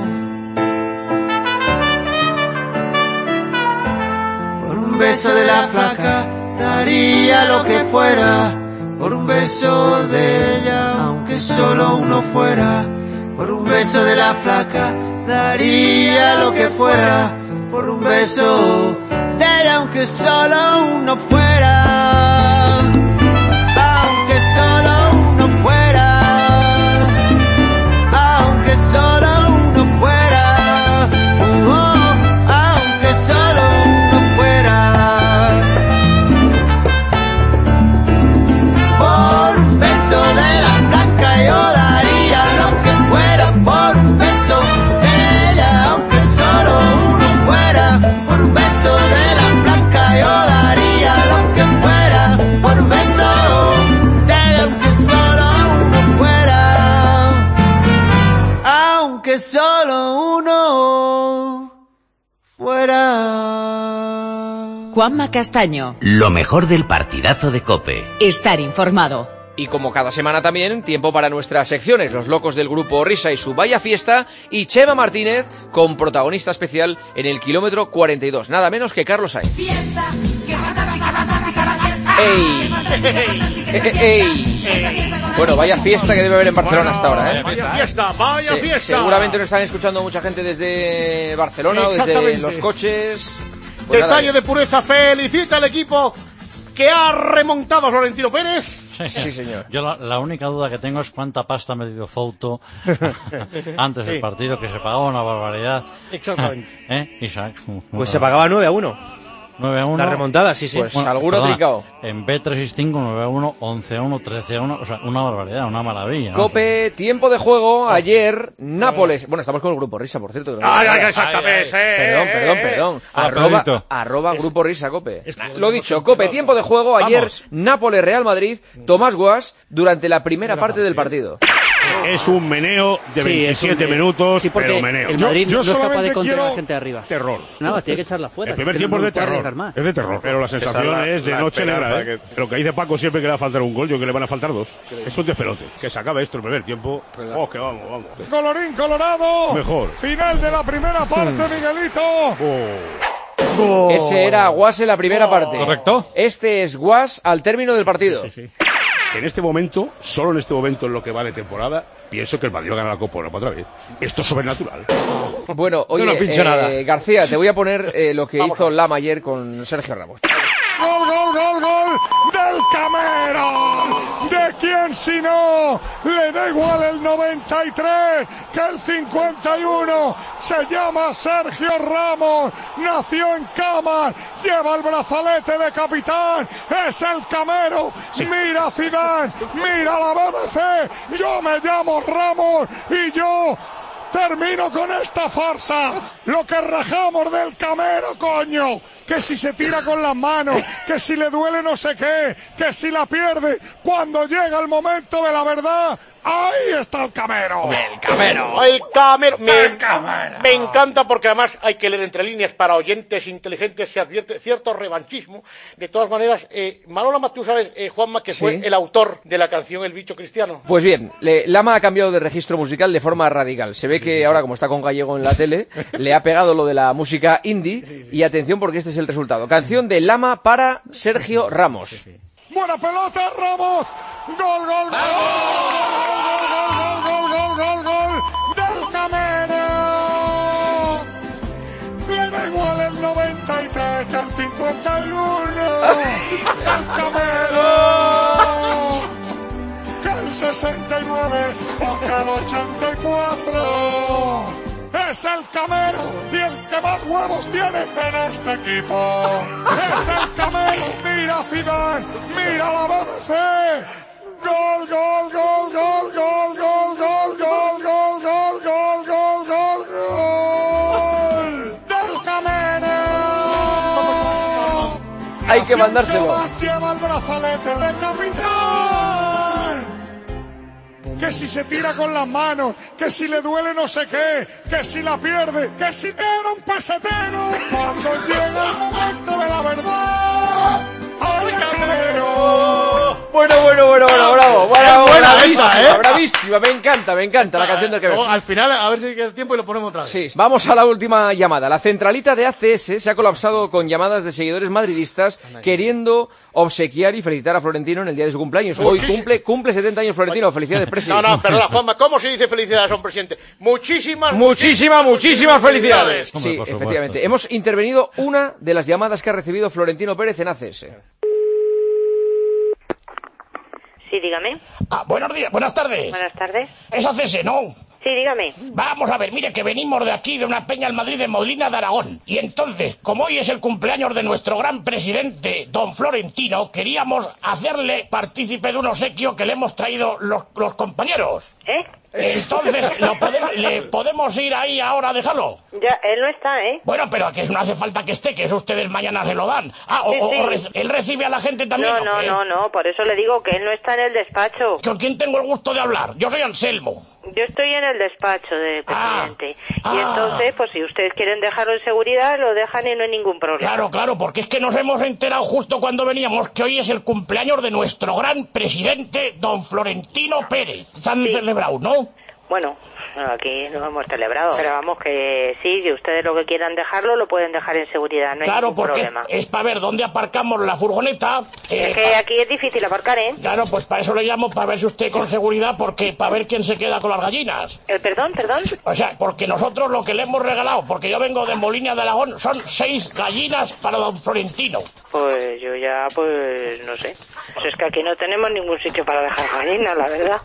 Por un beso de la flaca daría lo que fuera, por un beso de ella, aunque solo uno fuera, por un beso de la flaca daría lo que fuera, por un beso de ella, aunque solo uno fuera, aunque solo uno fuera, aunque solo uno fuera, aunque solo uno fuera, por un beso de la flaca yo daría lo que fuera, por un beso de ella, aunque solo uno fuera, por un beso de la flaca yo daría lo que fuera, por un beso de ella, aunque solo uno fuera, aunque solo uno fuera. Juanma Castaño. Lo mejor del partidazo de COPE. Estar informado. Y como cada semana también, tiempo para nuestras secciones, los locos del grupo Risa y su Vaya Fiesta, y Chema Martínez con protagonista especial en el kilómetro 42, nada menos que Carlos Sainz. ¡Ey! ¡Ey! Bueno, vaya fiesta que debe haber en Barcelona hasta ahora, ¿eh? Vaya fiesta, vaya fiesta. Seguramente nos están escuchando mucha gente desde Barcelona o desde los coches. Pues Detalle de pureza, felicita al equipo que ha remontado a Florentino Pérez. Sí, señor. Yo la única duda que tengo es cuánta pasta me dio Fouto antes del partido, que se pagaba una barbaridad. Exactamente. Isaac. Pues se pagaba 9-1. 9-1. La remontada, sí, sí. Pues bueno, alguno tricao. En B365, 9-1, 11-1, 13-1, o sea, una barbaridad, una maravilla. Cope, ¿no? Tiempo de juego, ayer, Nápoles. Bueno, estamos con el Grupo Risa, por cierto. Exactamente. Perdón. Arroba Grupo Risa, Cope. Lo dicho, Cope, tiempo de juego, ayer, Nápoles, Real Madrid, Tomás Guas, durante la primera parte del partido. Es un meneo de 27 minutos, pero meneo. El Madrid no es capaz de controlar a la gente de arriba. Terror. Nada, tiene que echarla fuera. El primer tiempo es de terror. Es de terror. Pero la sensación es de noche negra, ¿eh? Lo que dice Paco siempre que le va a faltar un gol, yo que le van a faltar dos. Es un despelote. Que se acabe esto el primer tiempo. Oh, que vamos. Colorín colorado. Mejor. Final de la primera parte, Miguelito. Ese era Guas en la primera parte. Correcto. Este es Guas al término del partido. Sí. En este momento, solo en este momento en lo que va de temporada, pienso que el Madrid va a ganar la Copa Europa otra vez. Esto es sobrenatural. Bueno, oye, no pincho nada. García, te voy a poner lo que hizo Lama ayer con Sergio Ramos. Gol del Camero. ¿De quién si no? Le da igual el 93 que el 51. Se llama Sergio Ramos. Nació en Cámara. Lleva el brazalete de capitán. Es el Camero. Sí. Mira Zidane. Mira la BBC. Yo me llamo Ramos y yo termino con esta farsa. Lo que rajamos del Camero, coño. Que si se tira con las manos, que si le duele no sé qué, que si la pierde. Cuando llega el momento de la verdad, ahí está el Camero. El Camero. Me encanta porque además hay que leer entre líneas. Para oyentes inteligentes se advierte cierto revanchismo. De todas maneras, Manolo Matú, ¿sabes, Juanma, que fue el autor de la canción El Bicho Cristiano? Pues bien, Lama ha cambiado de registro musical de forma radical. Se ve que ahora, como está con Gallego en la tele, le ha pegado lo de la música indie. Y atención porque este es el resultado. Canción de Lama para Sergio Ramos. Buena pelota, Ramos. Gol del Camero. Le da igual el 93 que el 51. El Camero. Que el 69 o que el 84. Es el Camero y el que más huevos tiene en este equipo. Es el Camero. Mira Zidane, mira la BBC. Gol, gol, gol, gol, gol, gol, gol, gol, gol, gol, gol, gol, gol, gol. Del Camero. Hay que mandárselo. Lleva el brazalete de capitán. Que si se tira con las manos, que si le duele no sé qué, que si la pierde, que si era un pesetero. Cuando llega el momento de la verdad, ¡ay, Camero! Bueno, bravo. Buena esta, bravísima, me encanta la canción del Camero. Al final, a ver si queda tiempo y lo ponemos otra vez. Sí, vamos a la última llamada. La centralita de ACS se ha colapsado con llamadas de seguidores madridistas queriendo obsequiar y felicitar a Florentino en el día de su cumpleaños. Hoy cumple 70 años Florentino. Felicidades, presidente. No, perdona, Juanma, ¿cómo se dice felicidades a un presidente? Muchísimas felicidades. Sí, efectivamente. Hemos intervenido una de las llamadas que ha recibido Florentino Pérez en ACS. Sí, dígame. Buenos días, buenas tardes. Buenas tardes. Es ACS, ¿no? Sí, dígame. Vamos a ver, mire que venimos de aquí, de una peña en Madrid, de Molina de Aragón. Y entonces, como hoy es el cumpleaños de nuestro gran presidente, don Florentino, queríamos hacerle partícipe de un obsequio que le hemos traído los compañeros. Entonces, ¿le podemos ir ahí ahora a dejarlo? Ya, él no está, ¿eh? Bueno, pero que no hace falta que esté, que eso ustedes mañana se lo dan. ¿Él recibe a la gente también? No, por eso le digo que él no está en el despacho. ¿Con quién tengo el gusto de hablar? Yo soy Anselmo. Yo estoy en el despacho del presidente. Y entonces, pues si ustedes quieren dejarlo en seguridad, lo dejan y no hay ningún problema. Claro, porque es que nos hemos enterado justo cuando veníamos que hoy es el cumpleaños de nuestro gran presidente, don Florentino Pérez. Se han celebrado, ¿no? Bueno, aquí no hemos celebrado, pero vamos que sí, si ustedes lo que quieran dejarlo, lo pueden dejar en seguridad, no hay ningún problema. Claro, porque es para ver dónde aparcamos la furgoneta. Es que aquí es difícil aparcar, ¿eh? Claro, pues para eso le llamo, para ver si usted con seguridad, porque para ver quién se queda con las gallinas. ¿Perdón? O sea, porque nosotros lo que le hemos regalado, porque yo vengo de Molina de Aragón, son 6 gallinas para don Florentino. Pues yo ya, pues no sé. Pues es que aquí no tenemos ningún sitio para dejar gallinas, la verdad.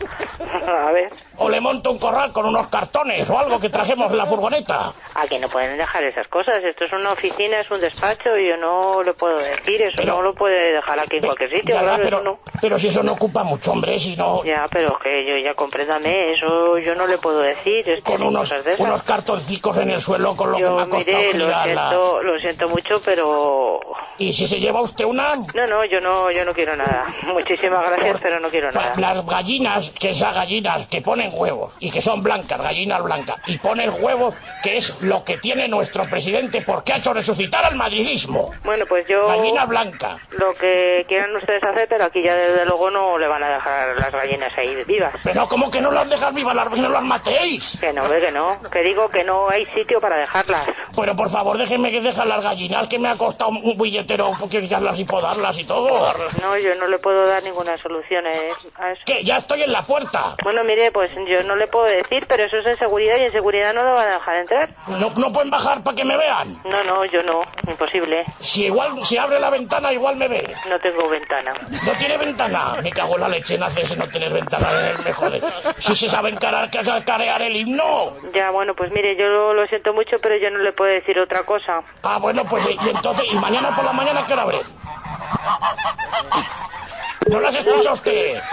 A ver. O le monto un corral con unos cartones o algo que trajemos en la furgoneta. Aquí no pueden dejar esas cosas. Esto es una oficina, es un despacho y yo no le puedo decir. Eso no lo puede dejar aquí en cualquier sitio. Pero si eso no ocupa mucho, hombre, si no... Ya, pero que yo ya compréndame, eso yo no le puedo decir. Con unos cartoncicos en el suelo con lo que me ha costado lo siento mucho, pero... ¿Y si se lleva usted una? No, yo no quiero nada. Muchísimas gracias, pero no quiero nada. Las gallinas, que esas gallinas que ponen huevos y que son blancas, gallinas blancas, y ponen huevos, que es lo que tiene nuestro presidente porque ha hecho resucitar al madridismo. Bueno, pues yo... Gallina blanca. Lo que quieran ustedes hacer, pero aquí ya desde luego no le van a dejar las gallinas ahí vivas. Pero ¿cómo que no las dejan vivas? No las matéis. Que no, que no. Que digo que no hay sitio para dejarlas. Pero por favor, déjenme que dejen las gallinas, que me ha costado un billetero criarlas y podarlas y todo. No, yo no le puedo dar ninguna solución a eso. ¿Qué? Ya estoy en la puerta. Bueno, mire, pues yo no le puedo decir, pero eso es en seguridad y en seguridad no lo van a dejar entrar. ¿No pueden bajar para que me vean? No, yo no. Imposible. Si abre la ventana, igual me ve. No tengo ventana. ¿No tiene ventana? Me cago en la leche, naces no tener ventana, me jode. Si se saben carear el himno. Ya, bueno, pues mire, yo lo siento mucho, pero yo no le puedo decir otra cosa. Bueno, pues y entonces, ¿y mañana por la mañana qué hora abre? ¿No las escucha usted?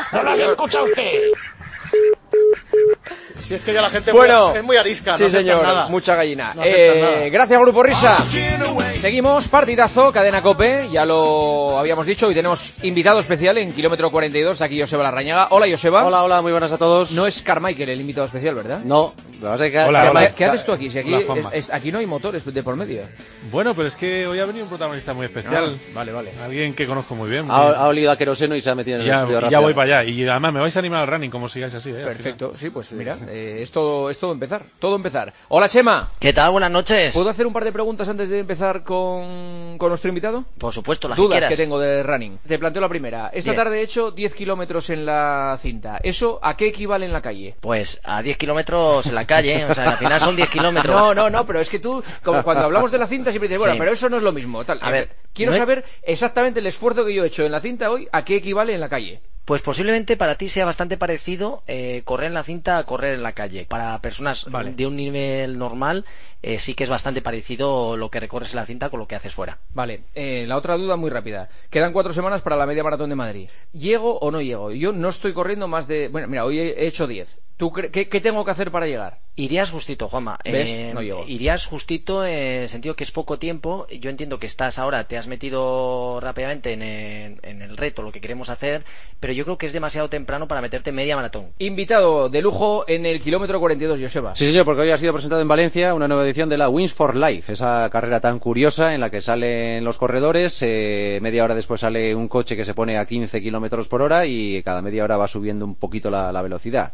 Si es que ya la gente es muy arisca. Sí, señor, mucha gallina. No nada. Gracias, Grupo Risa. Seguimos, partidazo, Cadena COPE. Ya lo habíamos dicho, hoy tenemos invitado especial en kilómetro 42, aquí Joseba Larrañaga. Hola, Joseba. Hola, muy buenas a todos. No es Carmichael el invitado especial, ¿verdad? No. Hola. ¿Qué haces tú aquí? Si aquí no hay motores de por medio. Bueno, pero es que hoy ha venido un protagonista muy especial. Vale. Alguien que conozco muy bien. Ha olido a queroseno y se ha metido en el estudio rápido. Ya voy para allá. Y además me vais a animar al running, como sigáis así. Perfecto, sí, pues mira, es todo empezar. Hola, Chema. ¿Qué tal? Buenas noches. ¿Puedo hacer un par de preguntas antes de empezar con nuestro invitado? Por supuesto, las dudas que quieras. Que tengo de running. Te planteo la primera. Esta tarde he hecho 10 kilómetros en la cinta. ¿Eso a qué equivale en la calle? Pues a 10 kilómetros en la calle, o sea, al final son 10 kilómetros. No, pero es que tú, como cuando hablamos de la cinta, siempre dices, bueno, Sí. pero eso no es lo mismo. Tal. A ver, quiero no es- saber exactamente el esfuerzo que yo he hecho en la cinta hoy, ¿a qué equivale en la calle? Pues posiblemente para ti sea bastante parecido correr en la cinta a correr en la calle. Para personas Vale. de un nivel normal sí que es bastante parecido lo que recorres en la cinta con lo que haces fuera. Vale, la otra duda muy rápida. Quedan 4 semanas para la media maratón de Madrid. ¿Llego o no llego? Yo no estoy corriendo más de... Bueno, mira, hoy he hecho 10. ¿Tú qué tengo que hacer para llegar? Irías justito, Juanma. ¿Ves? No llego. Irías justito en el sentido que es poco tiempo. Yo entiendo que estás ahora, te has metido rápidamente en el reto, lo que queremos hacer, pero yo creo que es demasiado temprano para meterte media maratón. Invitado de lujo en el kilómetro 42, Joseba. Sí, señor, porque hoy ha sido presentado en Valencia una nueva edición de la Wings for Life, esa carrera tan curiosa en la que salen los corredores, media hora después sale un coche que se pone a 15 kilómetros por hora y cada media hora va subiendo un poquito la velocidad.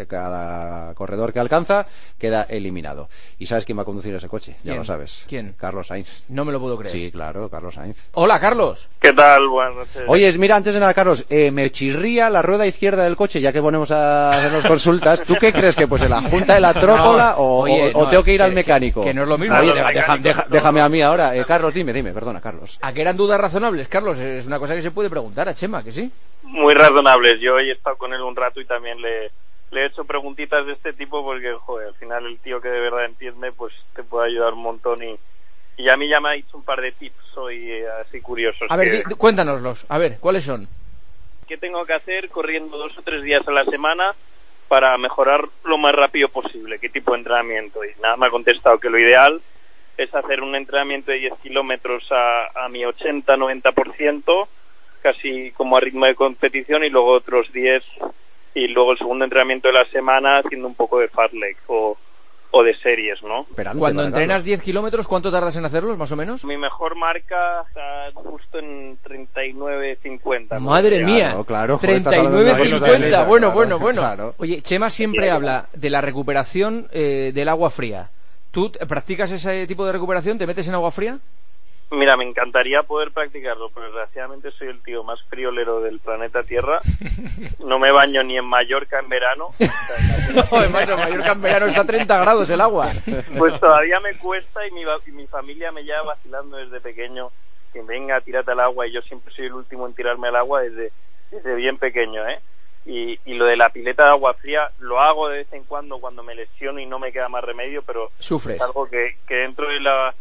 Cada corredor que alcanza queda eliminado. ¿Y sabes quién va a conducir ese coche? Ya ¿Quién? lo sabes. ¿Quién? Carlos Sainz. No me lo puedo creer. Sí, claro, Carlos Sainz. Hola, Carlos. ¿Qué tal? Buenas noches. Oye, mira, antes de nada, Carlos, me chirría la rueda izquierda del coche, ya que ponemos a hacernos consultas. ¿Tú qué crees que pues en la junta de la trópola o tengo que ir al mecánico? Que no es lo mismo. Oye, déjame a mí ahora. Carlos, dime, perdona, Carlos. ¿A qué eran dudas razonables, Carlos? Es una cosa que se puede preguntar a Chema, ¿que sí? Muy razonables. Yo hoy he estado con él un rato y también le he hecho preguntitas de este tipo porque, joder, al final el tío que de verdad entiende, pues te puede ayudar un montón y a mí ya me ha dicho un par de tips hoy así curiosos. A ver, cuéntanoslos. A ver, ¿cuáles son? ¿Qué tengo que hacer corriendo 2 o 3 días a la semana para mejorar lo más rápido posible? ¿Qué tipo de entrenamiento? Y nada, me ha contestado que lo ideal es hacer un entrenamiento de 10 kilómetros a mi 80-90%, casi como a ritmo de competición, y luego otros 10, y luego el segundo entrenamiento de la semana haciendo un poco de fartlek o de series, ¿no? Cuando entrenas 10 kilómetros, ¿cuánto tardas en hacerlos, más o menos? Mi mejor marca está justo en 39.50. Madre mía, claro, 39.50, bueno. Claro. Oye, Chema siempre habla de la recuperación del agua fría. ¿Tú practicas ese tipo de recuperación? ¿Te metes en agua fría? Mira, me encantaría poder practicarlo, pero desgraciadamente soy el tío más friolero del planeta Tierra. No me baño ni en Mallorca en verano. No, además en Mallorca en verano está a 30 grados el agua. Pues todavía me cuesta y mi familia me lleva vacilando desde pequeño. Que venga, tírate al agua, y yo siempre soy el último en tirarme al agua desde bien pequeño, ¿eh? Y lo de la pileta de agua fría lo hago de vez en cuando me lesiono y no me queda más remedio, pero sufres. Es algo que dentro de la...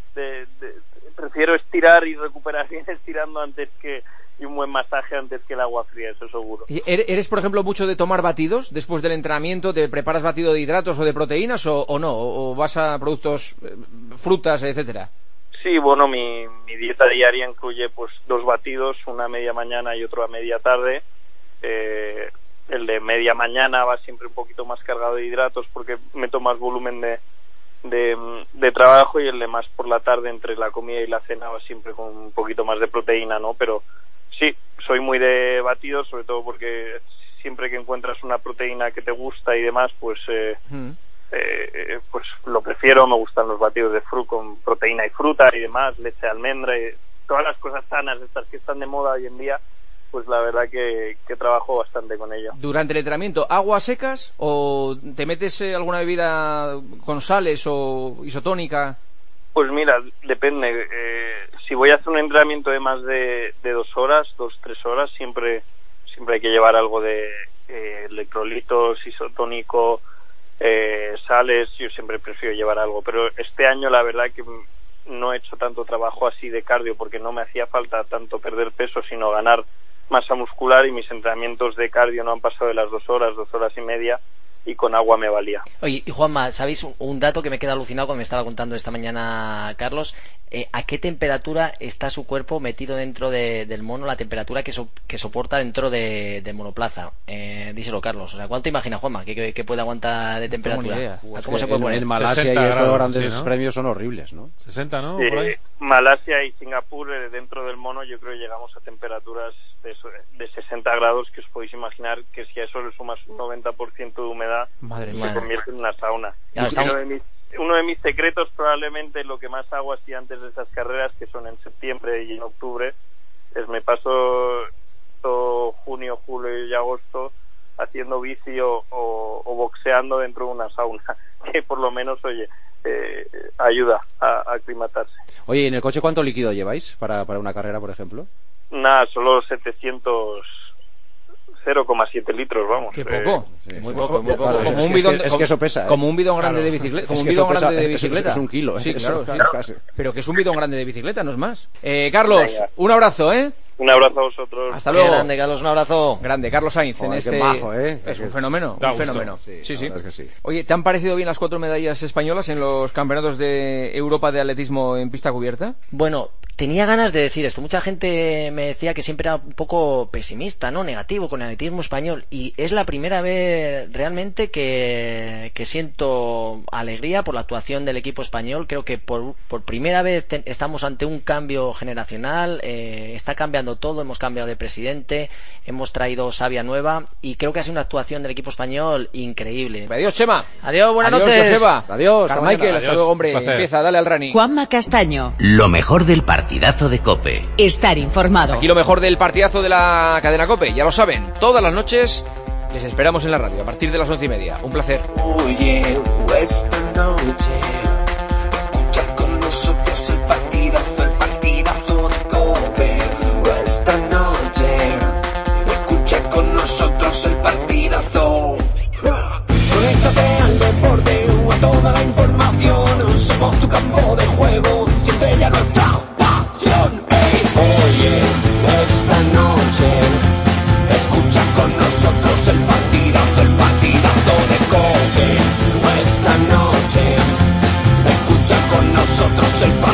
prefiero estirar y recuperar bien estirando y un buen masaje antes que el agua fría, eso seguro. ¿Y eres, por ejemplo, mucho de tomar batidos después del entrenamiento? ¿Te preparas batido de hidratos o de proteínas o no? ¿O vas a productos, frutas, etcétera? Sí, bueno, mi dieta diaria incluye pues 2 batidos, una a media mañana y otro a media tarde. El de media mañana va siempre un poquito más cargado de hidratos porque meto más volumen de trabajo, y el de más por la tarde entre la comida y la cena va siempre con un poquito más de proteína, ¿no? Pero sí, soy muy de batidos, sobre todo porque siempre que encuentras una proteína que te gusta y demás, pues pues lo prefiero. Me gustan los batidos de fruta con proteína y fruta y demás, leche de almendra y todas las cosas sanas estas que están de moda hoy en día. Pues la verdad que trabajo bastante con ello. Durante el entrenamiento, ¿aguas secas o te metes alguna bebida con sales o isotónica? Pues mira, depende. Si voy a hacer un entrenamiento de más de 2 horas, 2-3 horas, siempre hay que llevar algo de electrolitos, isotónico, sales. Yo siempre prefiero llevar algo, pero este año la verdad que no he hecho tanto trabajo así de cardio porque no me hacía falta tanto perder peso, sino ganar masa muscular, y mis entrenamientos de cardio no han pasado de las 2 horas y media, y con agua me valía. Oye, y Juanma, ¿sabéis un dato que me queda alucinado cuando me estaba contando esta mañana Carlos? ¿A qué temperatura está su cuerpo metido dentro del mono, la temperatura que soporta dentro del monoplaza? Díselo, Carlos. O sea, ¿cuánto imagina, Juanma, que puede aguantar de temperatura? ¿Cómo se puede poner? En Malasia y estos grandes premios son horribles, ¿no? 60, ¿no? Sí, por ahí. Malasia y Singapur, dentro del mono, yo creo que llegamos a temperaturas de 60 grados, que os podéis imaginar que si a eso le sumas un 90% de humedad, se convierte en una sauna. Uno de mis secretos, probablemente lo que más hago así antes de esas carreras, que son en septiembre y en octubre, es me paso todo junio, julio y agosto haciendo bici o boxeando dentro de una sauna, que por lo menos, oye, ayuda a aclimatarse. Oye, ¿en el coche cuánto líquido lleváis para una carrera, por ejemplo? Nada, solo 0,7 litros, vamos. Qué poco. Muy poco. Como un bidón, es que eso pesa. Como un bidón grande de bicicleta. Como un bidón grande de bicicleta. Es un kilo. Sí, claro. Sí. Pero que es un bidón grande de bicicleta, no es más. Carlos, un abrazo, ¿eh? Un abrazo a vosotros. Hasta luego. Grande, Carlos, un abrazo. Grande, Carlos Sainz. Joder, en este... qué majo, Es un fenómeno. Un fenómeno. Sí. Es que sí. Oye, ¿te han parecido bien las 4 medallas españolas en los campeonatos de Europa de atletismo en pista cubierta? Bueno, tenía ganas de decir esto. Mucha gente me decía que siempre era un poco pesimista, ¿no? Negativo con el atletismo español. Y es la primera vez realmente que siento alegría por la actuación del equipo español. Creo que por primera vez estamos ante un cambio generacional. Está cambiando todo. Hemos cambiado de presidente. Hemos traído savia nueva. Y creo que ha sido una actuación del equipo español increíble. Adiós, Chema. Adiós, buenas noches. Adiós, Joseba. Adiós. Carmichael, hasta luego, hombre. Empieza, dale al running. Juanma Castaño. Lo mejor del partidazo de COPE. Estar informado. Aquí lo mejor del partidazo de la cadena COPE. Ya lo saben, todas las noches les esperamos en la radio a partir de las 11:30. Un placer. Oye, esta noche escucha con nosotros el partidazo de COPE. Esta noche escucha con nosotros el partidazo. Conéctate al deporte o a toda la información. Somos tu campo de juego, siempre ya nuestra pasión. Oye, esta noche escucha con nosotros el partidazo de COPE. Esta noche escucha con nosotros el partidazo.